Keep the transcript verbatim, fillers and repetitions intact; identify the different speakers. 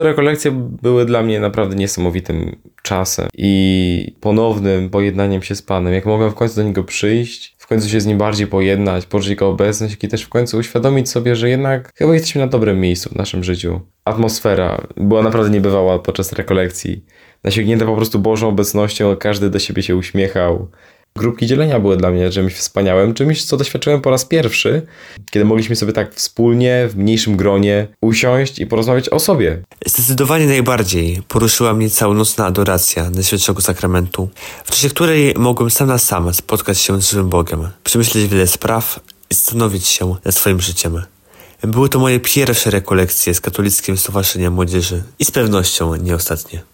Speaker 1: Rekolekcje były dla mnie naprawdę niesamowitym czasem i ponownym pojednaniem się z Panem. Jak mogłem w końcu do Niego przyjść, w końcu się z Nim bardziej pojednać, poczuć Jego obecność, jak i też w końcu uświadomić sobie, że jednak chyba jesteśmy na dobrym miejscu w naszym życiu. Atmosfera była naprawdę niebywała podczas rekolekcji. Nasiągnięta po prostu Bożą obecnością, każdy do siebie się uśmiechał. Grupki dzielenia były dla mnie czymś wspaniałym, czymś, co doświadczyłem po raz pierwszy, kiedy mogliśmy sobie tak wspólnie, w mniejszym gronie usiąść i porozmawiać o sobie.
Speaker 2: Zdecydowanie najbardziej poruszyła mnie całonocna adoracja Najświętszego Sakramentu, w czasie której mogłem sam na sam spotkać się z żywym Bogiem, przemyśleć wiele spraw i zastanowić się nad swoim życiem. Były to moje pierwsze rekolekcje z Katolickim Stowarzyszeniem Młodzieży i z pewnością nie ostatnie.